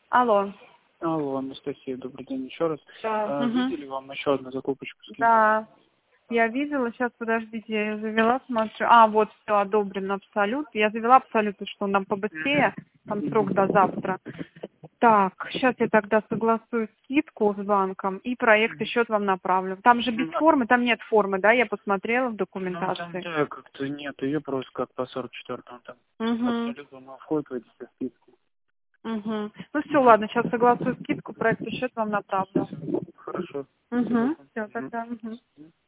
Алло. Алло, Анастасия, добрый день еще раз. Да. Видели вам еще одну закупочку? Да. Я видела, сейчас, подождите, я завела, смотрю. А, вот, все, одобрено абсолют. Я завела абсолют, что нам побыстрее, там срок до завтра. Так, сейчас я тогда согласую скидку с банком и проект и счет вам направлю. Там же без формы, там нет формы, да, я посмотрела в документации. Ну, там, да, как-то нет, ее просто как по 44-му там. Абсолют вам входит в эти все списки. Ну все, ладно, сейчас согласую скидку, проект и счет вам направлю. Хорошо. Все, тогда.